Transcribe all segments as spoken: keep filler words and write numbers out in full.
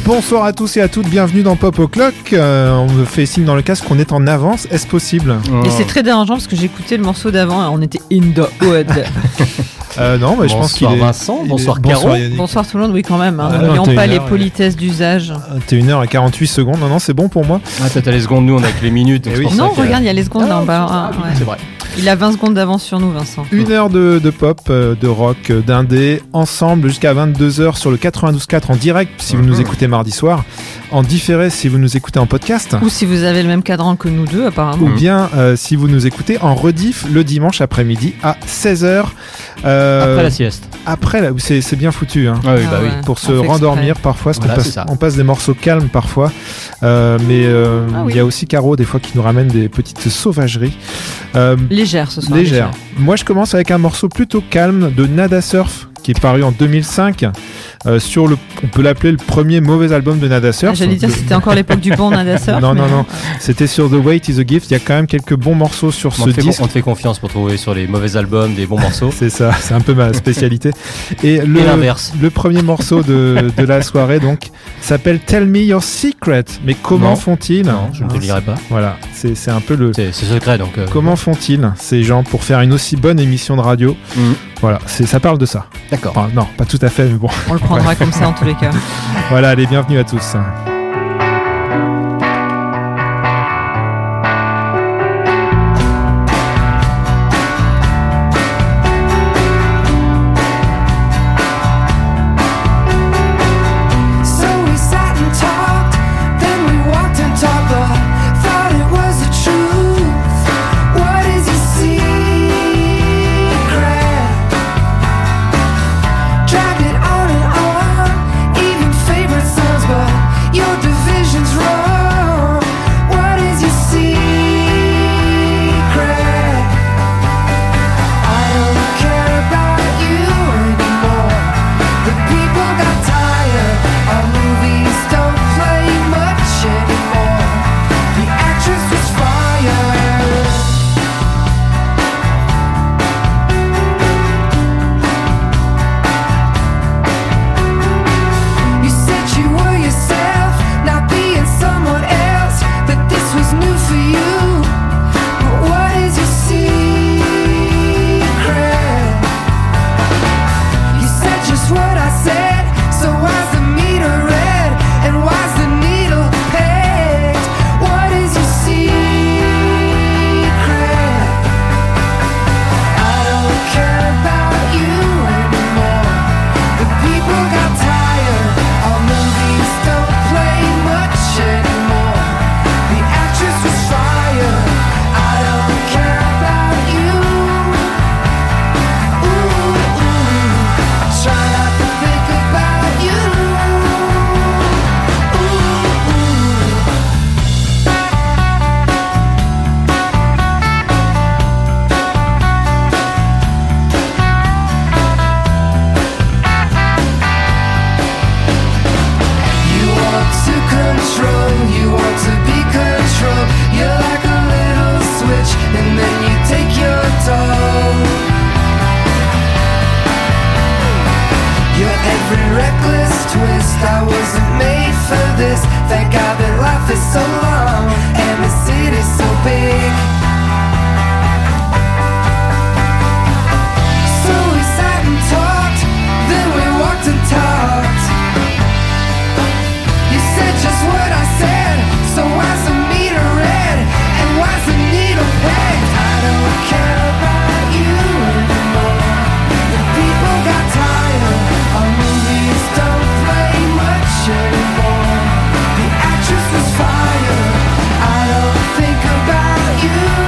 Bonsoir à tous et à toutes, bienvenue dans Pop O'Clock. Euh, on me fait signe dans le casque qu'on est en avance, est-ce possible? Oh. Et c'est très dérangeant parce que j'écoutais le morceau d'avant et on était in the hood. euh, non, mais je pense qu'il est... Bonsoir Vincent, bonsoir est... Caro. Bonsoir, bonsoir tout le monde, oui quand même. Hein. Ah, N'oublions non, pas une les heure, politesses ouais. d'usage. T'es une heure et quarante-huit secondes, non, non, c'est bon pour moi. Ah, t'as les secondes, nous on a que les minutes. Donc oui. Non, regarde, il y a les secondes ah, là en bas. Ah, ouais. C'est vrai. Il a vingt secondes d'avance sur nous, Vincent. Une heure de, de pop, euh, de rock, euh, d'indé, ensemble jusqu'à vingt-deux heures sur le quatre-vingt-douze quatre en direct si vous mmh. nous écoutez mardi soir, en différé si vous nous écoutez en podcast. Ou si vous avez le même cadran que nous deux, apparemment. Ou bien euh, si vous nous écoutez en rediff le dimanche après-midi à seize heures. Euh, après la sieste. Après, là, c'est, c'est bien foutu. Hein. Ah oui, bah ah oui. ouais. Pour se rendormir parfois, parce voilà, qu'on passe, on passe des morceaux calmes parfois. Euh, mais euh, il ah oui. y a aussi Caro, des fois, qui nous ramène des petites sauvageries. Euh, légère ce soir. Légère. Légère. Moi, je commence avec un morceau plutôt calme de Nada Surf, qui est paru en deux mille cinq. Euh, sur le, on peut l'appeler le premier mauvais album de Nada Surf. Ah, j'allais dire, c'était encore l'époque du bon Nada Surf. Non, mais... non, non. C'était sur The Weight is a Gift. Il y a quand même quelques bons morceaux sur on ce fait, disque. On te fait confiance pour trouver sur les mauvais albums des bons morceaux. C'est ça, c'est un peu ma spécialité. Et, le, Et l'inverse. Le premier morceau de, de la soirée, donc, s'appelle Tell Me Your Secret. Mais comment non. font-ils? Non, je ne te le dirai pas. Voilà, c'est, c'est un peu le... C'est, c'est secret, donc... Euh... Comment font-ils, ces gens, pour faire une aussi bonne émission de radio? mmh. Voilà, c'est, ça parle de ça. D'accord. Enfin, non, pas tout à fait, mais bon. On le prendra comme ça en tous les cas. Voilà, allez, bienvenue à tous. Fire. I don't think about you.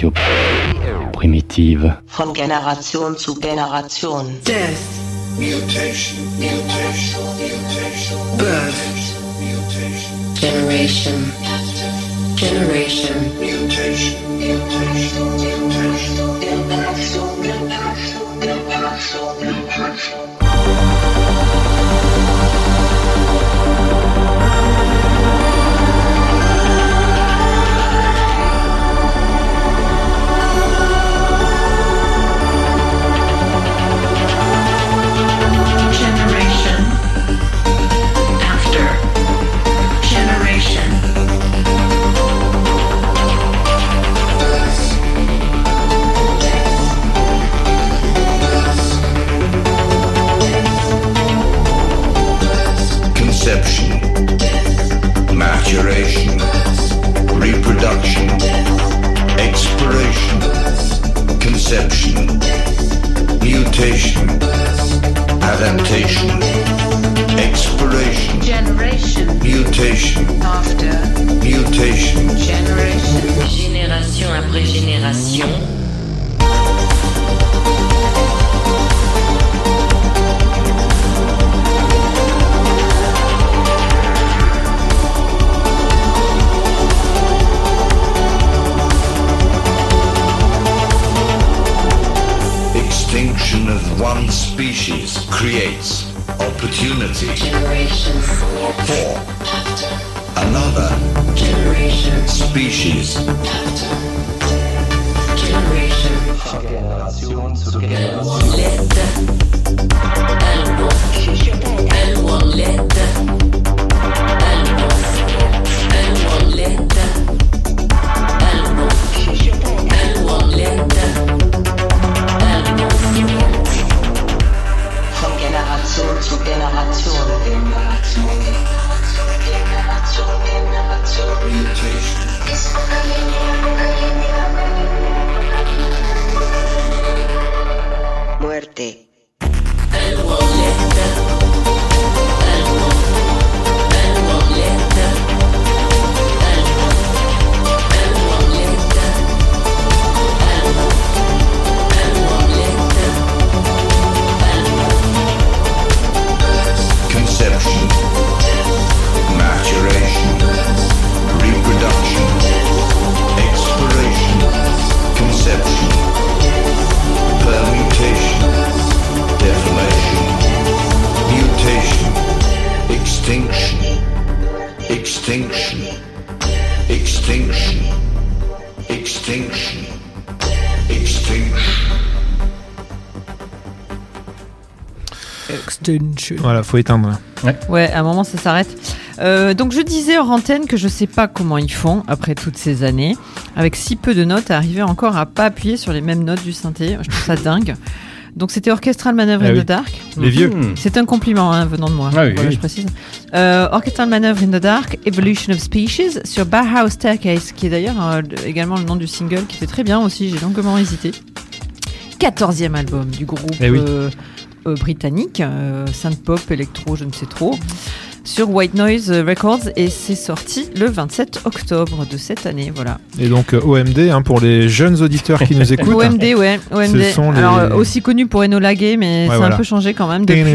radio primitive. Von Generation zu Generation. Death. Mutation. Mutation. Mutation. Birth. Mutation. Generation. Generation. Mutation. Mutation. Mutation. Generation. Mutation. Generation. Mutation. Conception, maturation, reproduction, expiration, conception, mutation, adaptation, expiration, Generation. mutation, After. mutation, Generation. Génération après génération. Extinction of one species creates opportunity Generation. for another Generation. species. Generation. Generation zu Generation. Let. Allemand. Allemand. Let. Allemand. Allemand. Let. Allemand. Allemand. Let. Von Generation zu Generation. Generation, Generation, mutation. Muerte. Conception, maturation, reproduction, expiration, conception, permutation, deformation, mutation, extinction, extinction, extinction, extinction, extinction. Extension. Voilà, faut éteindre. là. Ouais, à un moment ça s'arrête. Euh, donc je disais hors antenne que je sais pas comment ils font après toutes ces années, avec si peu de notes, à arriver encore à pas appuyer sur les mêmes notes du synthé. Je trouve ça dingue. Donc c'était Orchestral Maneuver Ah in oui. the Dark. Les vieux. Hmm. C'est un compliment hein, venant de moi. Ah oui, voilà, oui. je précise. Euh, Orchestral Maneuver in the Dark, Evolution of Species sur Bauhaus Staircase, qui est d'ailleurs euh, également le nom du single, qui était très bien aussi. J'ai longuement hésité. quatorzième album du groupe Eh oui. euh, euh, britannique, euh, synth-pop, électro, je ne sais trop, sur White Noise Records, et c'est sorti le vingt-sept octobre de cette année. Voilà. Et donc euh, O M D, hein, pour les jeunes auditeurs qui nous écoutent. O M D, ouais. O M D. Ce sont les- Alors euh, aussi connu pour Enola Gay, mais Ouais, c'est voilà. un peu changé quand même depuis.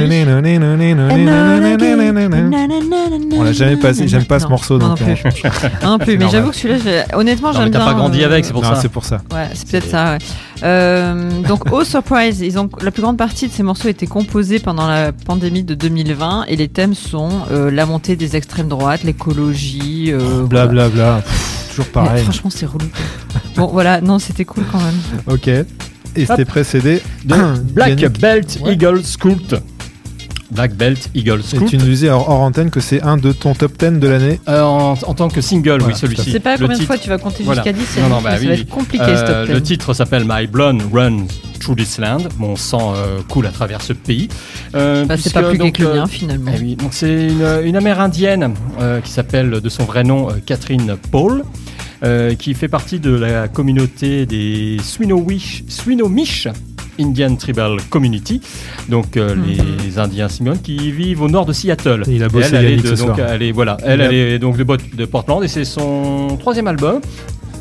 On l'a jamais passé, j'aime pas ce Non, morceau. moi Donc, non plus. euh, Non plus, mais normal. j'avoue que celui-là, j'ai- honnêtement, Non, j'aime mais bien. t'as pas grandi euh, avec, c'est pour non, ça. c'est pour ça. Ouais, c'est peut-être ça. Ouais. Euh, donc, oh surprise, ils ont la plus grande partie de ces morceaux a été composée pendant la pandémie de deux mille vingt, et les thèmes sont euh, la montée des extrêmes droites, l'écologie, euh, Bla voilà. bla bla. Pff, toujours Mais pareil. franchement, c'est relou. Bon, voilà, non, c'était cool quand même. Ok. Et c'était précédé De Black Yannick. Belt Ouais. Eagle Scout. Black Belt Eagle Et Scout. tu nous disais hors, hors antenne que c'est un de ton top dix de l'année. Euh, en, en tant que single, Voilà, oui, tout à celui-ci. fait. Je sais pas Le combien de titre- fois tu vas compter Voilà. jusqu'à dix, Non, non, mais bah ça oui, va oui. être compliqué Euh, ce top le ten. titre s'appelle My Blood Runs Through This Land. Mon sang euh, coule à travers ce pays. Euh, Bah, c'est puisque, pas plus gay donc, que le euh, mien finalement. eh oui, donc c'est une, une amérindienne euh, qui s'appelle de son vrai nom euh, Catherine Paul, euh, qui fait partie de la communauté des Swinomish, Swinomish Indian Tribal Community, donc euh, Mhm. les Indiens Simeon qui vivent au nord de Seattle. Et il a bossé elle, elle est Yannick de, ce donc, soir. elle est voilà, elle, Il a- elle est donc de, Bot- de Portland, et c'est son troisième album.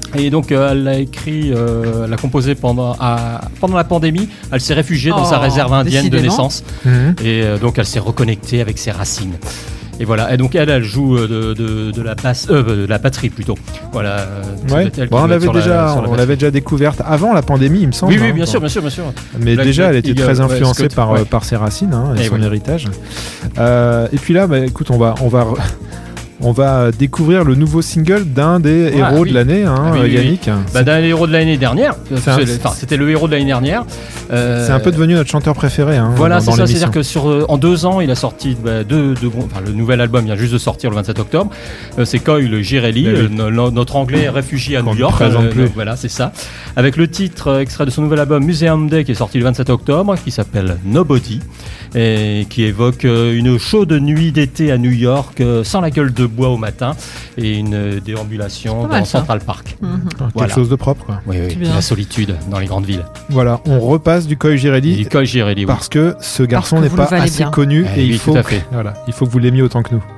Et donc euh, elle l'a écrit, euh, elle l'a composé pendant, à, pendant la pandémie. Elle s'est réfugiée dans Oh, sa réserve indienne décidément. de naissance. Mhm. Et euh, donc elle s'est reconnectée avec ses racines. Et voilà. Et donc elle, elle joue euh, de, de, de la basse, euh, de la batterie plutôt. Voilà. euh, ça Ouais. doit être elle qui Bon, on doit être l'avait sur la- déjà, sur la on batterie. l'avait déjà découverte avant la pandémie, il me semble. Oui, oui, hein, bien dans- sûr, bien sûr, bien sûr. Mais Black déjà, Jack elle était Eagle, très ouais, influencée Scott, par, ouais. euh, par ses racines hein, et, Et son oui. héritage. Euh, et puis là, bah, écoute, on va, on va, on va découvrir le nouveau single d'un des Ah, héros oui. de l'année, hein, Ah, oui, oui, Yannick. Bah, d'un héros de l'année dernière. C'est un- C'est- Enfin, c'était le héros de l'année dernière. Euh, C'est un peu devenu notre chanteur préféré. Hein, Voilà, dans, c'est dans ça. l'émission. C'est-à-dire que sur, euh, en deux ans, il a sorti bah, deux, deux bons- enfin, le nouvel album vient juste de sortir le vingt-sept octobre. Euh, c'est Coil Girelli, Ben oui. euh, no- no- notre anglais réfugié à Qu'on New ne York. présente plus. voilà, c'est ça. Avec le titre euh, extrait de son nouvel album Museum Day qui est sorti le vingt-sept octobre, qui s'appelle Nobody, et qui évoque euh, une chaude nuit d'été à New York, euh, sans la gueule de bois au matin, et une euh, déambulation Pas mal, dans ça. Central Park. Mhm. Quelque Voilà. chose de propre. Quoi. Oui, oui, C'est bien. la solitude dans les grandes villes. Voilà, on repasse du Coy Et Girelli du Coil Girelli, oui. parce que ce garçon que n'est vous pas le valez assez bien. connu Eh et oui, il faut, tout à que- fait. voilà, il faut que vous l'aimiez autant que nous.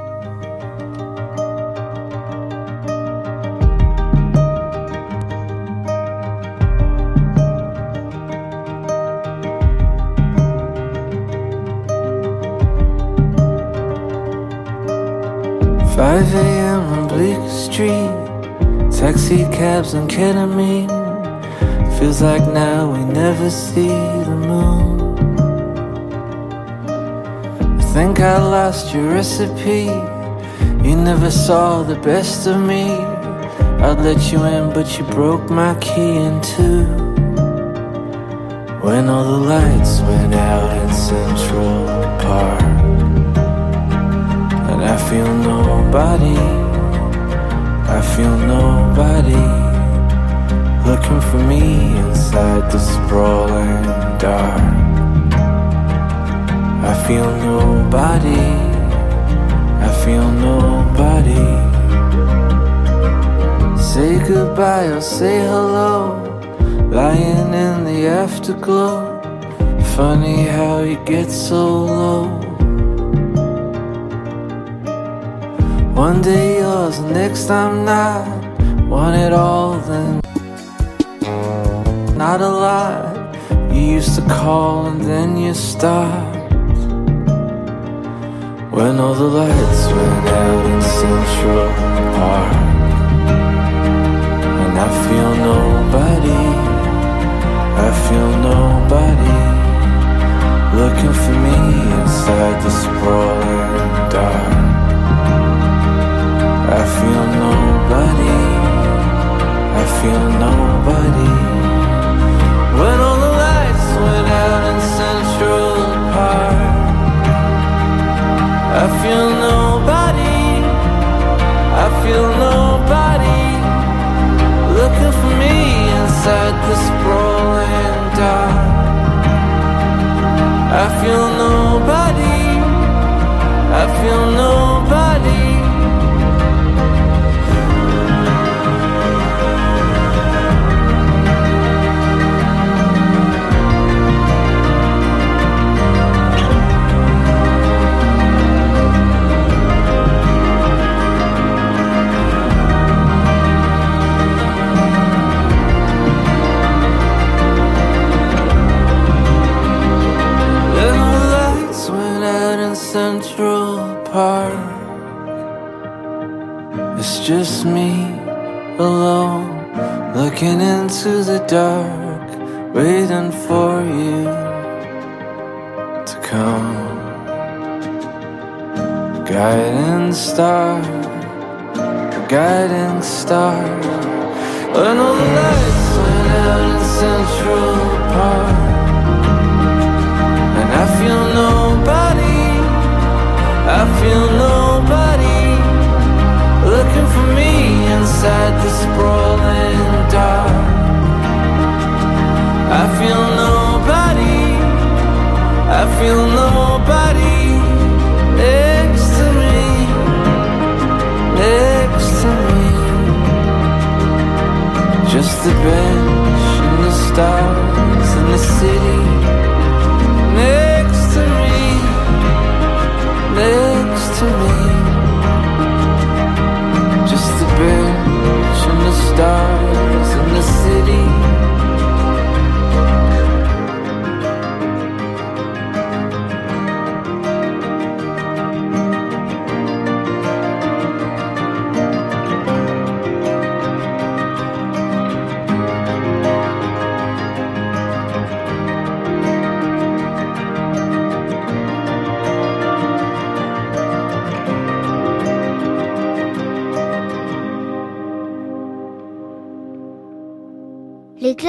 five a.m. on Bleecker Street, taxi cabs and ketamine. Feels like now we never see the moon. I think I lost your recipe. You never saw the best of me. I'd let you in, but you broke my key in two. When all the lights went out in Central Park, and I feel nobody, I feel nobody looking for me inside the sprawling dark. I feel nobody, I feel nobody. Say goodbye or say hello, lying in the afterglow. Funny how you get so low. One day yours, the next I'm not. Want it all, then not a lot. You used to call and then you stopped. When all the lights went out in Central Park, and I feel nobody, I feel nobody looking for me inside the sprawling dark. I feel nobody, I feel nobody. When all the lights went out in Central Park, I feel nobody, I feel nobody looking for me inside the sprawling dark. I feel nobody, I feel nobody. Then the lights went out in Central Park. It's just me alone, looking into the dark, waiting for you to come. Guiding star, guiding star. When all the lights went out in Central Park, and I feel nobody, I feel nobody looking for me inside the sprawling dark. I feel nobody, I feel nobody next to me, next to me. Just the bench and the stars and the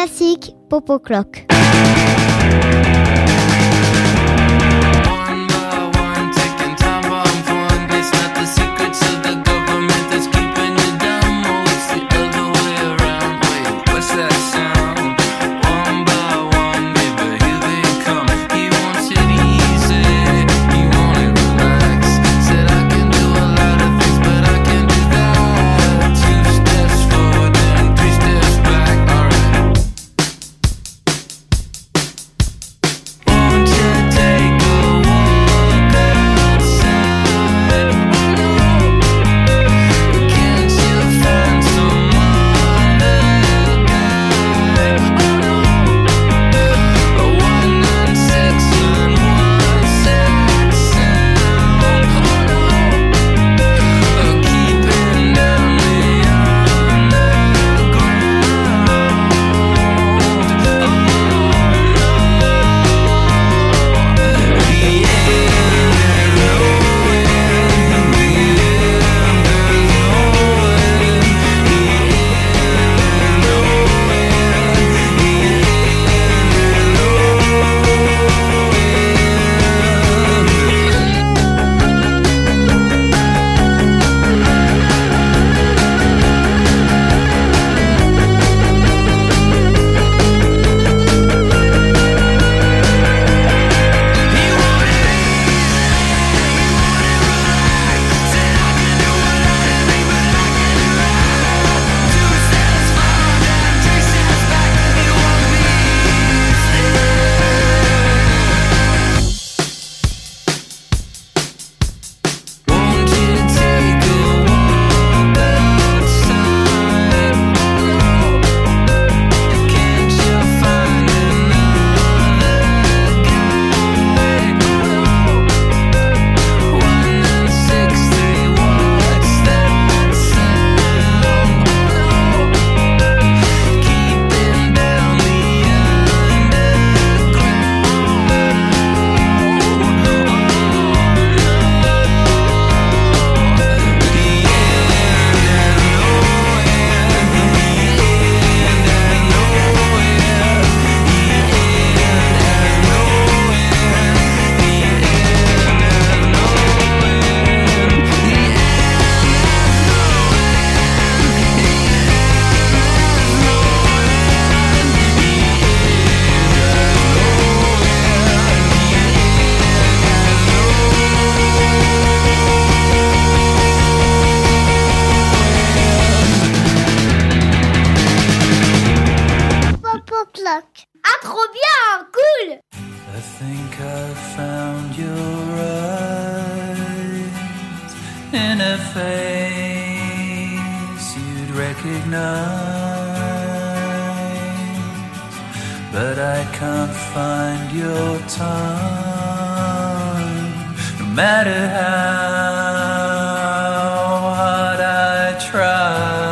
Classique, Popo Clock. But I can't find your time, no matter how hard I try.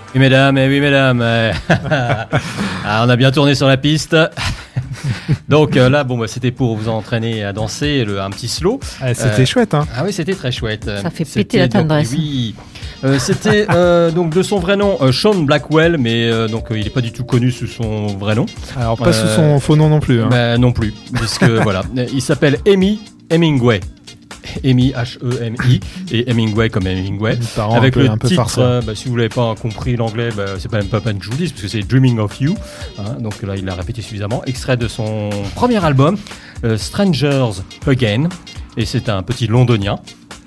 Oui mesdames, et oui mesdames, euh, ah, on a bien tourné sur la piste. Donc euh, là, bon, bah, c'était pour vous entraîner à danser le, un petit slow. Ah, c'était euh, chouette, hein. Ah oui, c'était très chouette. Ça fait péter la tendresse. Oui. Euh, c'était euh, donc de son vrai nom euh, Sean Blackwell, mais euh, donc euh, il n'est pas du tout connu sous son vrai nom. Alors pas euh, sous son faux nom non plus. Hein. Bah, non plus, puisque voilà, il s'appelle Amy Hemingway. Amy H E M I et Hemingway comme Hemingway avec peu, le titre euh, bah, si vous l'avez pas compris l'anglais, bah, c'est pas même pas peine que je vous dise parce que c'est Dreaming of You, hein, donc là il l'a répété suffisamment, extrait de son premier album euh, Strangers Again, et c'est un petit londonien.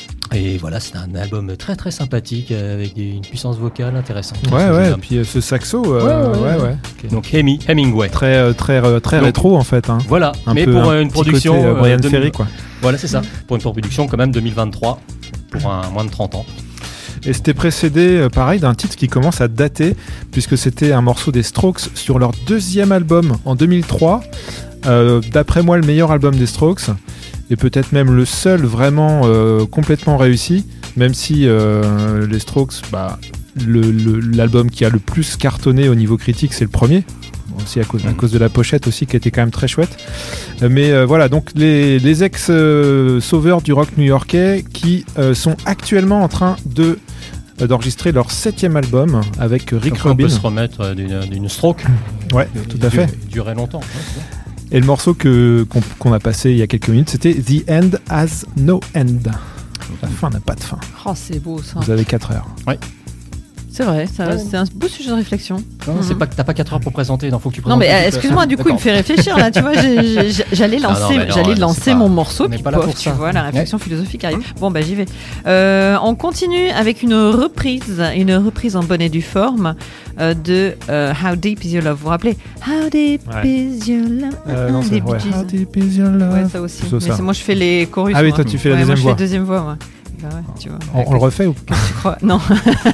Et voilà, c'est un album très très sympathique avec une puissance vocale intéressante. Ouais, ouais, et puis euh, ce saxo, euh, ouais, ouais, ouais. ouais. Okay. Donc Amy Hemingway. Très, euh, très, euh, très donc, rétro en fait. Hein. Voilà, un mais peu, pour un une production. Côté, euh, Brian euh, Ferry, quoi. Voilà, c'est ça. Pour une production quand même deux mille vingt-trois, pour un moins de trente ans. Et c'était précédé, euh, pareil, d'un titre qui commence à dater, puisque c'était un morceau des Strokes sur leur deuxième album en deux mille trois. Euh, d'après moi, le meilleur album des Strokes. Et peut-être même le seul vraiment euh, complètement réussi, même si euh, les Strokes, bah, le, le, l'album qui a le plus cartonné au niveau critique, c'est le premier, aussi à cause, à cause de la pochette aussi qui était quand même très chouette. Mais euh, voilà, donc les, les ex-sauveurs euh, du rock new-yorkais qui euh, sont actuellement en train de euh, d'enregistrer leur septième album avec Rick donc Rubin. On peut se remettre d'une, d'une stroke. Ouais, tout à fait. Il durait longtemps. Ouais, et le morceau que, qu'on, qu'on a passé il y a quelques minutes, c'était The End Has No End. La fin n'a pas de fin. Oh, c'est beau ça. Vous avez quatre heures. Oui. C'est vrai, ça, ouais. C'est un beau sujet de réflexion. Non, mm-hmm. c'est pas que t'as pas quatre heures pour présenter, il faut que tu présentes. Non, mais euh, excuse-moi, du coup, D'accord. il me fait réfléchir là, tu vois. J'ai, j'ai, j'allais lancer, non, non, non, j'allais lancer pas, mon morceau, puis pof, tu vois, la réflexion ouais. philosophique arrive. Bon, bah j'y vais. Euh, on continue avec une reprise, une reprise en bonne et due forme euh, de euh, How Deep Is Your Love. Vous vous rappelez How Deep ouais. Is Your Love euh, non, c'est, ouais. How Deep Is Your Love. Ouais, ça aussi. Mais ça. C'est moi, je fais les chorus. Ah oui, toi, tu fais la deuxième voix. Moi, je fais la deuxième voix, moi. Bah ouais, tu vois. On, on le refait ou pas? Tu crois? Non.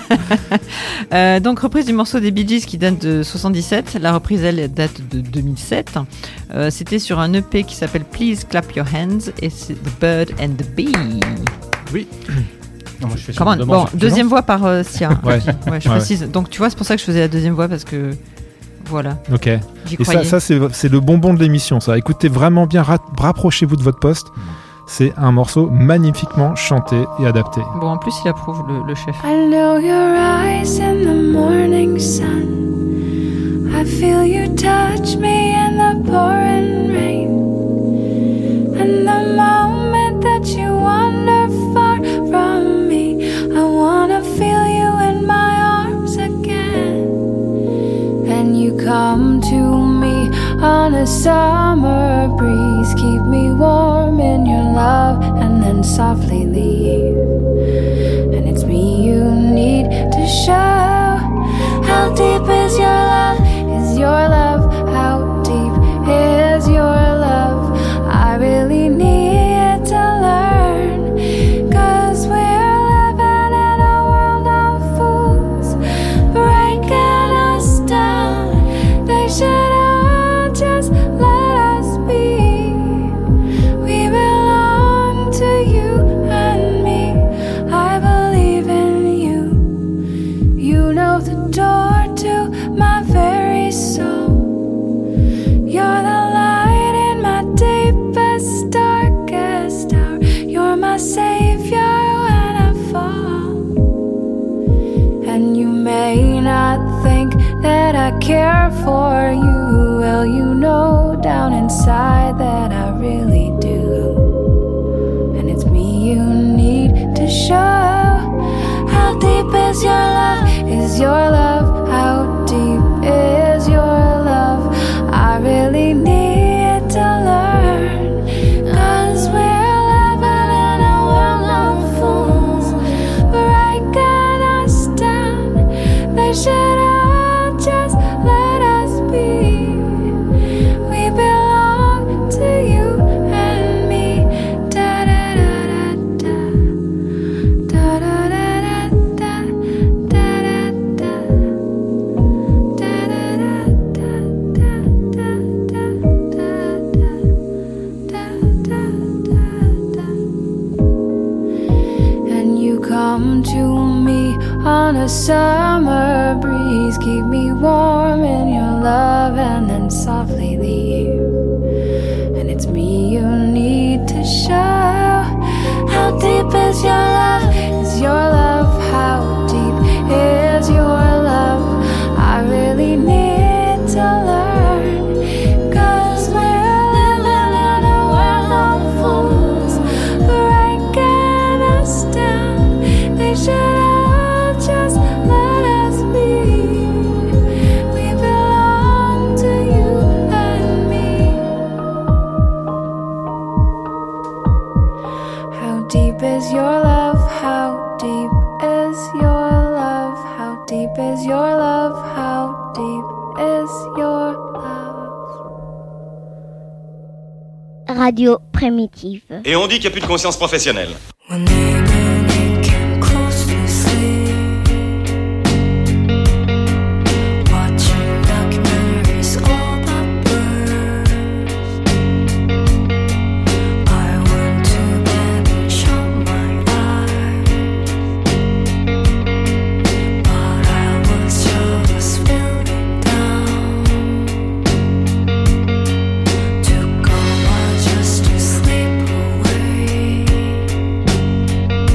euh, donc reprise du morceau des Bee Gees qui date de soixante-dix-sept. La reprise elle date de deux mille sept. Euh, c'était sur un E P qui s'appelle Please Clap Your Hands et c'est The Bird and the Bee. Oui. Non, moi, je fais Comment bon, deuxième voix par euh, Sia. ouais. ouais, je ouais, précise. Ouais. Donc tu vois, c'est pour ça que je faisais la deuxième voix parce que voilà. Ok. J'y et ça, ça c'est, c'est le bonbon de l'émission. Ça. Écoutez vraiment bien, ra- rapprochez-vous de votre poste. Mm. C'est un morceau magnifiquement chanté et adapté. Bon, en plus, il approuve le, le chef. I know your eyes in the morning sun. I feel you touch me in the pouring rain. And the moment that you wander far from me, I wanna feel you in my arms again. And you come to me on a summer breeze, keep me warm in your love and then softly leave. And it's me you need to show. How deep is your love? Is your love? How deep is your love? I really need to learn, 'cause we're living in a world of fools, breaking us down. They should all just let us be. We belong to you and me. I believe in you. You know the door to my very soul. You're the light in my deepest, darkest hour. You're my savior when I fall. And you may not think that I care for you. Well, you know down inside that I really do. And it's me you need to show. How deep is your love? Is your love? How deep is your love? I really need to learn, 'cause we're living in a world of fools, breaking us down. They should all just let us be. We belong come to me on a summer breeze. Keep me warm in your love and then softly leave. And it's me you need to show. How deep is your love? Is your love? How deep is your love? I really need to learn, 'cause we're living in a world of fools, breaking us down. They should all just let us be. We belong to you and me. How deep is your love? How deep is your love? How deep is your love? How deep is your love? Radio Primitive. Et on dit qu'il n'y a plus de conscience professionnelle. When the evening came close to sleep, watching documentaries all about birds, I went to bed and shut my eyes, but I was just feeling down. Took all my just to sleep away.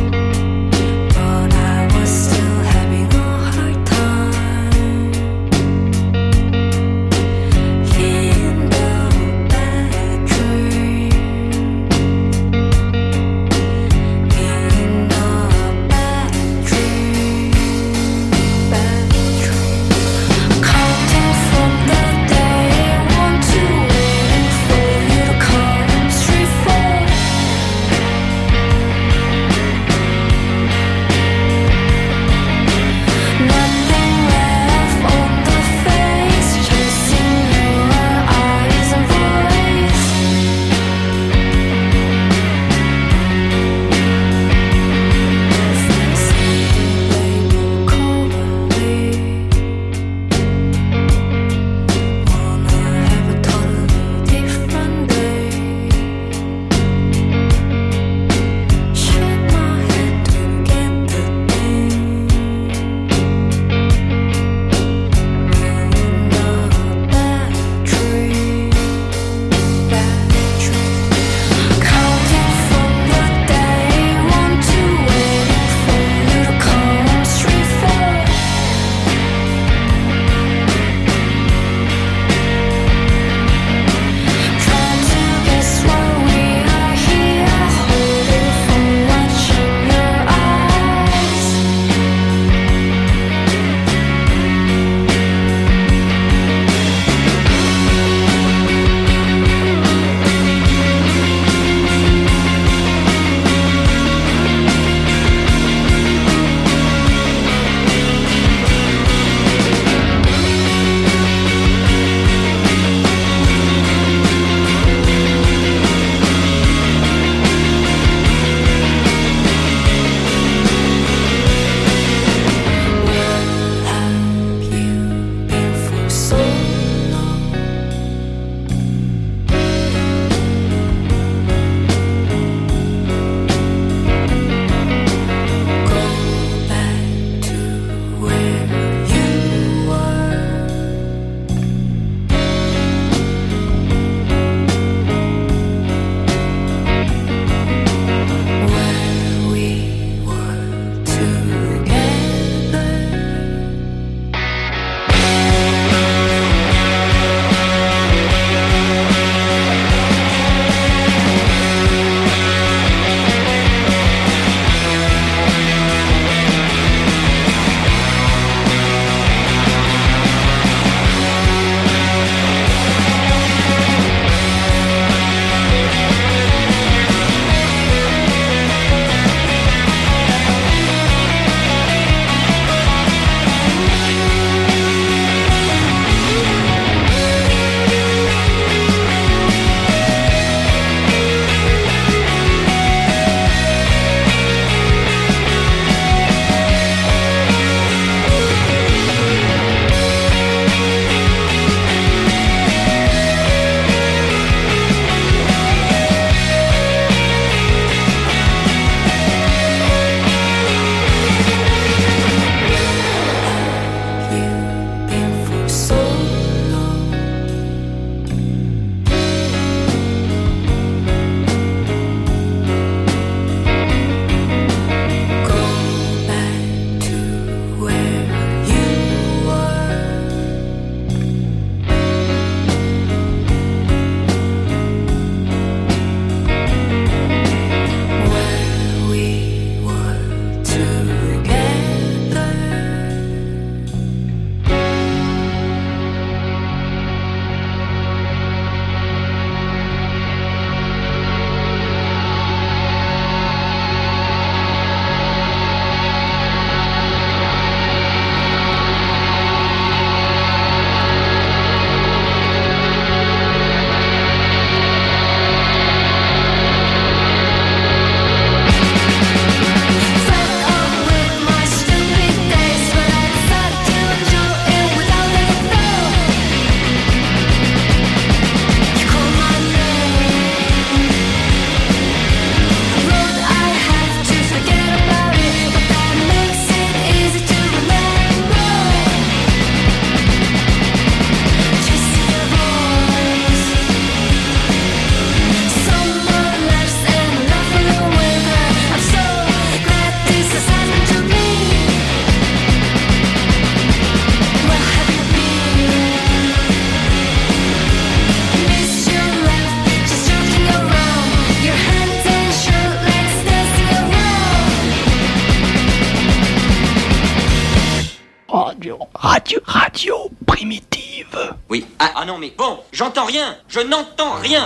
Radio. Radio. Radio primitive. Oui. Ah, ah non, mais bon, j'entends rien. Je n'entends rien.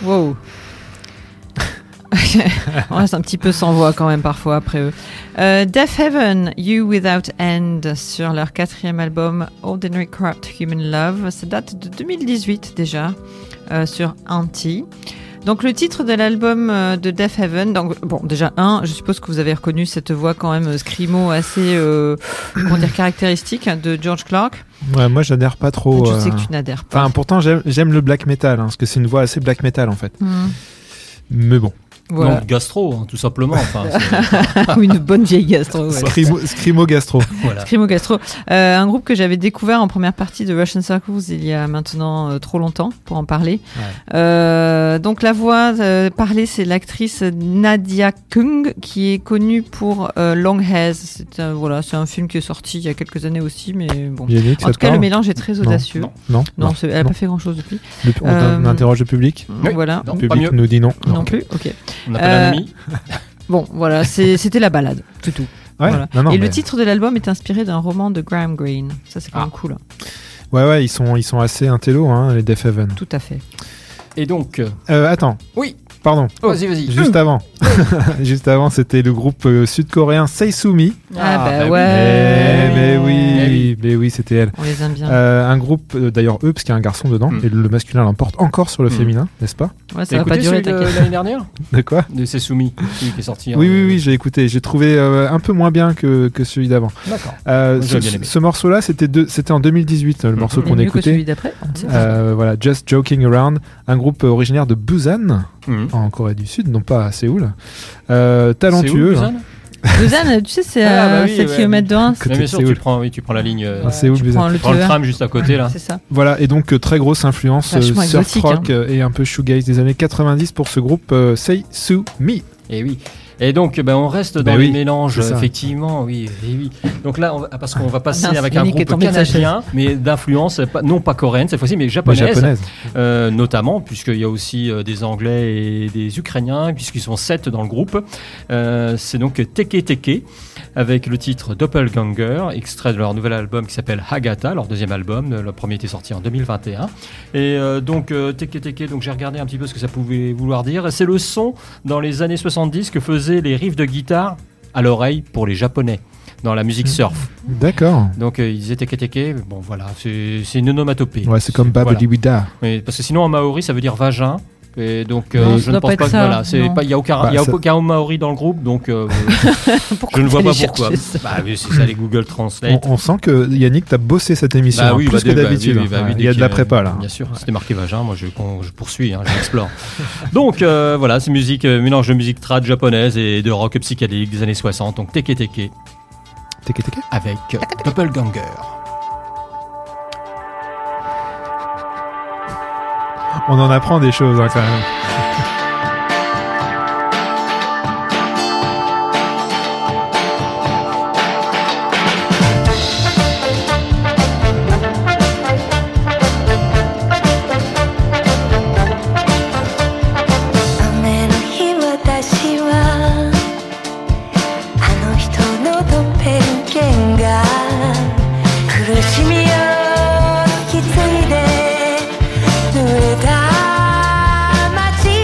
Wow. On reste un petit peu sans voix quand même parfois après eux. Euh, Deaf Heaven, You Without End, sur leur quatrième album Ordinary Corrupt Human Love. Ça date de deux mille dix-huit déjà, euh, sur Anti. Donc le titre de l'album euh, de Deaf Heaven, donc bon déjà un, je suppose que vous avez reconnu cette voix quand même screamo assez euh, comment dire caractéristique de George Clark. Ouais, moi j'adhère pas trop. Je sais euh... que tu n'adhères pas. Enfin pourtant j'aime, j'aime le black metal, hein, parce que c'est une voix assez black metal en fait. Mm. Mais bon. Voilà. Non, gastro, hein, tout simplement. Enfin, Ou une bonne vieille gastro. Ouais. Scrimo, Scrimo Gastro. Voilà. Scrimo Gastro. Euh, un groupe que j'avais découvert en première partie de Russian Circles il y a maintenant euh, trop longtemps pour en parler. Ouais. Euh, donc la voix euh, parlée, c'est l'actrice Nadia Kung qui est connue pour euh, Long Hairs. C'est un, voilà, c'est un film qui est sorti il y a quelques années aussi, mais bon. Yannick, en tout cas, le mélange est très audacieux. Non, non, non, non c'est, elle n'a pas fait grand chose depuis. Le, on, euh, on interroge le public. Oui, voilà. Non, le public nous dit non. Non, non plus. Ok. On appelle euh, un ami. Bon, voilà, c'est, c'était la balade, tout tout. Ouais, voilà. non, non, Et mais... le titre de l'album est inspiré d'un roman de Graham Greene. Ça, c'est quand ah. même cool. Ouais, ouais, ils sont, ils sont assez intello, hein, les Deaf Heaven. Tout à fait. Et donc. Euh, attends. Oui. Pardon. Oh, vas-y, vas-y. Juste avant. Juste avant, c'était le groupe euh, sud-coréen Seisumi. Ah, bah, bah ouais. Oui. Mais oui, mais oui, mais oui, c'était elle. On les aime bien. Euh, un groupe, euh, d'ailleurs, eux, parce qu'il y a un garçon dedans, mm. et le masculin l'emporte encore sur le mm. féminin, n'est-ce pas? Ouais, ça va pas durer, de l'année dernière. De quoi? De Seisumi, celui qui est sorti. Oui, oui, oui, j'ai écouté. J'ai trouvé euh, un peu moins bien que, que celui d'avant. D'accord. Euh, ce, ce morceau-là, c'était, de, c'était en deux mille dix-huit, le mm. morceau qu'on a écouté. Que celui d'après. Euh, voilà, Just Joking Around, un groupe originaire de Busan, mm. en Corée du Sud, non pas à Séoul. Euh, talentueux. Séoul, Busan, tu sais, c'est à ah, bah oui, sept kilomètres de Reims. Bien sûr, tu prends, oui, tu prends la ligne. Euh, Séoul, tu Busan. prends le, tu prends le tram juste à côté là. C'est ça. Voilà, et donc euh, très grosse influence euh, surf rock hein. et un peu shoegaze des années quatre-vingt-dix pour ce groupe euh, Seisumi. Et oui. Et donc, ben, on reste dans ben les oui, mélanges, effectivement, oui, et oui. Donc là, on va, parce qu'on va passer ah, avec un groupe canadien, mais d'influence, non pas coréenne cette fois-ci, mais japonaise, mais japonaise. Euh, notamment, puisqu'il y a aussi euh, des Anglais et des Ukrainiens, puisqu'ils sont sept dans le groupe. Euh, c'est donc Teke Teke, avec le titre Doppelganger, extrait de leur nouvel album qui s'appelle Hagata, leur deuxième album. Le premier était sorti en deux mille vingt et un. Et euh, donc, euh, Teke Teke, donc j'ai regardé un petit peu ce que ça pouvait vouloir dire. C'est le son dans les années soixante-dix que faisaient les riffs de guitare à l'oreille pour les Japonais dans la musique surf. D'accord. Donc euh, ils disaient teke teke, bon voilà, c'est, c'est une onomatopée. Ouais, c'est comme Babadiwida. Voilà. Parce que sinon en maori ça veut dire vagin. Et donc euh, non, je ne pense pas que ça, voilà, c'est pas, il y a aucun, bah, il y a ça... aucun maori dans le groupe, donc euh, je ne vois pas pourquoi. Bah oui, c'est ça les Google Translate. On, on sent que Yannick t'as bossé cette émission bah, oui, hein, plus bah, que d'habitude. Bah, oui, bah, oui, il y a de la prépa là. Bien sûr, c'était marqué vagin, moi je, je poursuis, hein, j'explore. Donc euh, voilà, c'est musique, euh, mélange de musique trad japonaise et de rock psychédélique des années soixante, donc teke teke. Teke teke avec Doppelganger. On en apprend des choses hein, quand même. Thank you.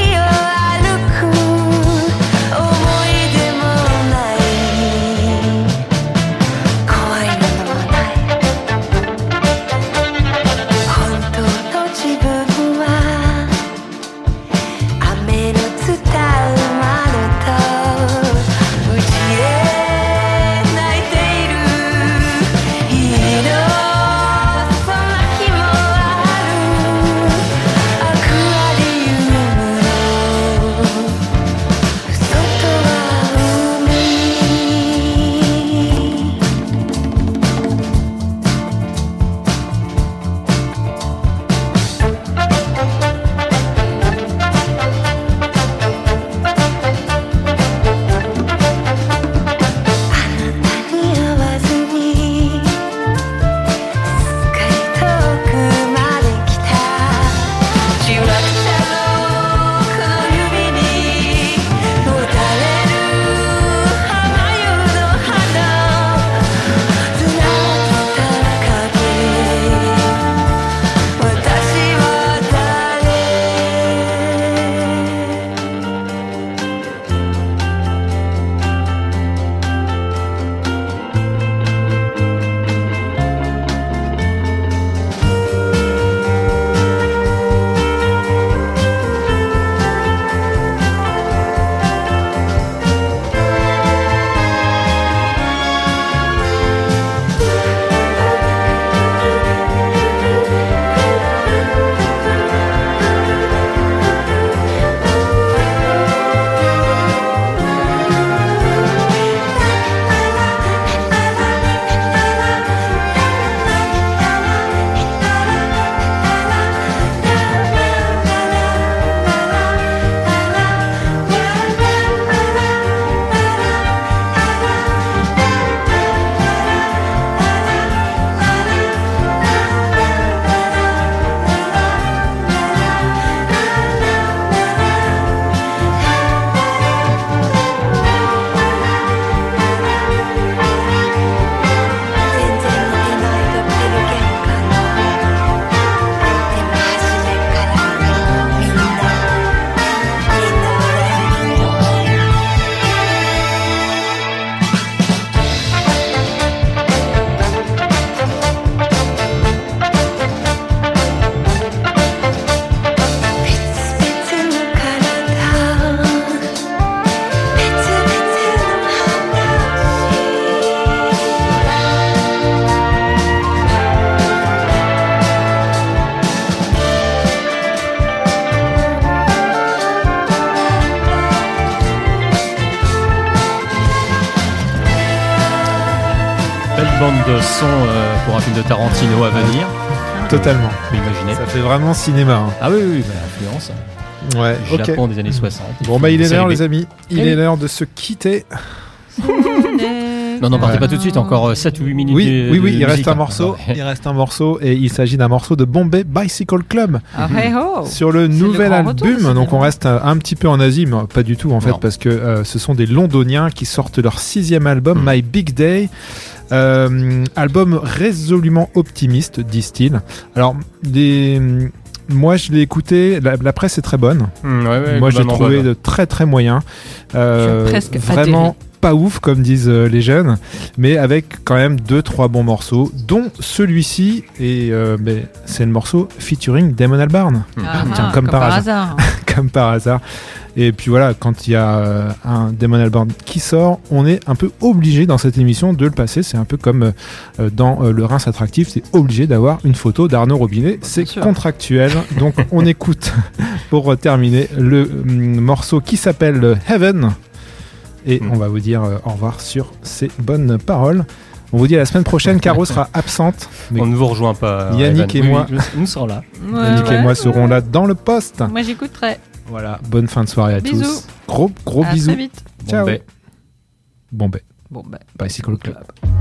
bande de son euh, pour un film de Tarantino à venir. Totalement. Vous imaginez. Ça fait vraiment cinéma. Hein. Ah oui, oui, bah, influence. Ouais, Le Japon ok. des années soixante. Bon, bah, il est l'heure, Série B. les amis. Il Eh est oui. l'heure de se quitter. Non, non, partez Ouais. pas tout de suite, encore sept ou huit minutes. Oui, de, oui, oui, de il reste musique, un hein. morceau. Non, Il reste un morceau et il s'agit d'un morceau de Bombay Bicycle Club. Ah, hey ho. Sur le C'est nouvel le grand retour, album, c'est donc bien. on reste un, un petit peu en Asie, mais pas du tout en fait, Non. parce que euh, ce sont des Londoniens qui sortent leur sixième album, Mm. My Big Day. Euh, album résolument optimiste, disent-ils. Alors, des, moi je l'ai écouté, la, la presse est très bonne. Mmh, ouais, ouais, moi je l'ai globalement trouvé bonne. de très très moyen. Euh, Je suis presque vraiment atterrée. pas ouf comme disent euh, les jeunes, mais avec quand même deux trois bons morceaux, dont celui-ci et euh, mais c'est le morceau featuring Damon Albarn. Ah, Tiens, ah, comme par hasard. comme par hasard. Et puis voilà, quand il y a euh, un Damon Albarn qui sort, on est un peu obligé dans cette émission de le passer. C'est un peu comme euh, dans euh, le Reims Attractif, c'est obligé d'avoir une photo d'Arnaud Robinet. C'est sûr. contractuel. Donc on écoute pour terminer le mm, morceau qui s'appelle euh, Heaven. Et Mm. on va vous dire euh, au revoir sur ces bonnes paroles. On vous dit à la semaine prochaine. Caro sera absente. Mais On ne vous rejoint pas. Yannick Evan. et Oui, moi- oui, nous serons là. Ouais, Yannick ouais. et moi serons là dans le poste. Moi, j'écouterai. Voilà, bonne fin de soirée à Bisous. tous. Gros gros À bisous. très vite. Ciao. Bombay. Bombay. Bon, bah. Bicycle Club.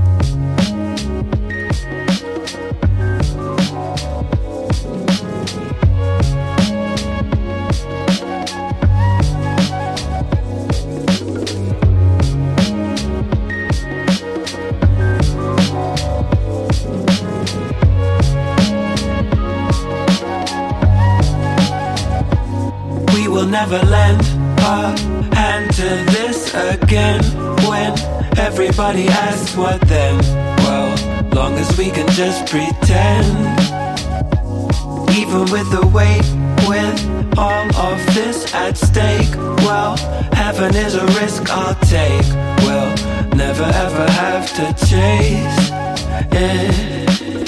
We will never lend a hand to this again. When everybody asks what then, well, long as we can just pretend. Even with the weight, with all of this at stake, well, heaven is a risk I'll take. We'll never ever have to chase it.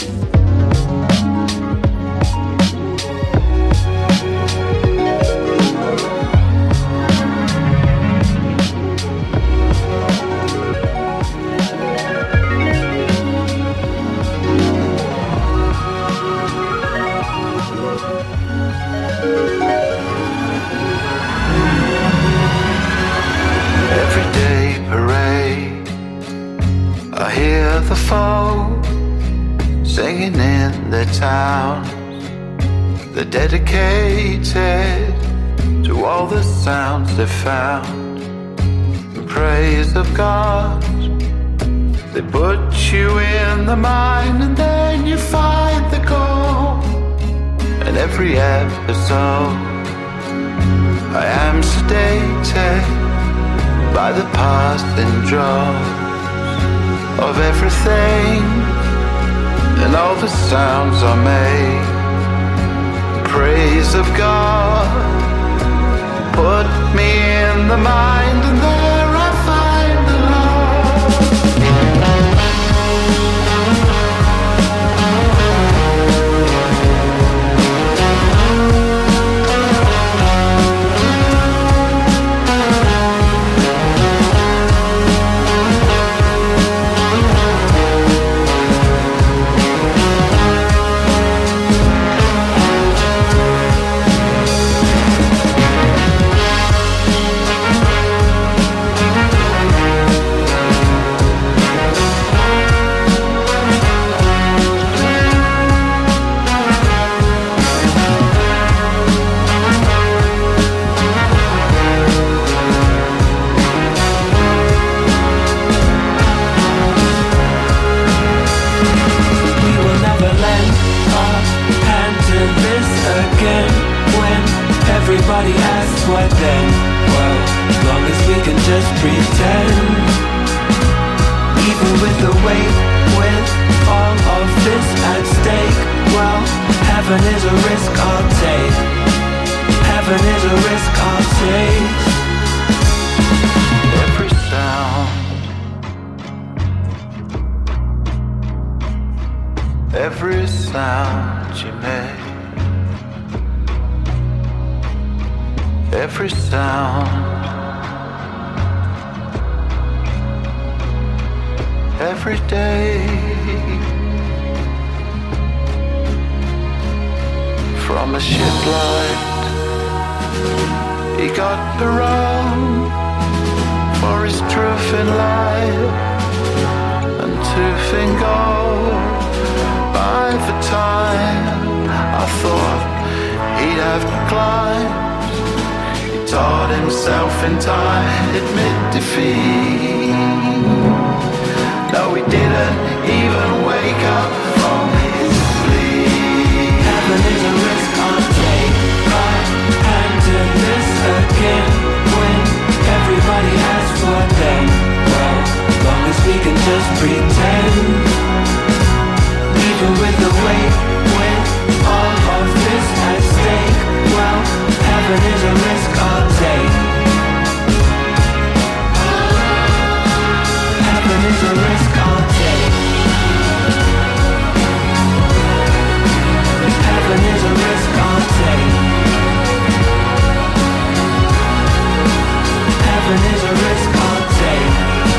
Everyday parade, I hear the folk singing in their towns. They're dedicated to all the sounds they found. In praise of God, they put you in the mind and then you find the goal. And every episode, I am sedated by the passing drops of everything, and all the sounds are made. Praise of God, put me in the mind, and there I find the We will never lend a hand to this again. When everybody asks what then, well, long as we can just pretend. Even with the weight, with all of this at stake, well, heaven is a risk I'll take. Heaven is a risk I'll take. every sound, every sound you make, every sound, every day. from a shiplight. He got around for his truth in life and tooth in gold. By the time I thought he'd have climbed, he taught himself in time, admit defeat. No, he didn't even wake up from his sleep. Heaven is a risk I'll take. Right hand to this again. When everybody asks what then, well, long as we can just pretend. Even with the weight, with all of this at stake, well, heaven is a risk I'll take. Heaven is a risk I'll take. Heaven is a risk I'll take. Heaven is a risk I'll take.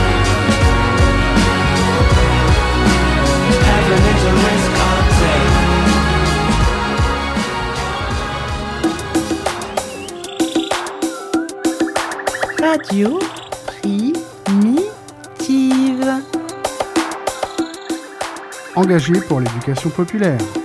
Heaven is a risk I'll take. Radio Primitive. Engagé pour l'éducation populaire.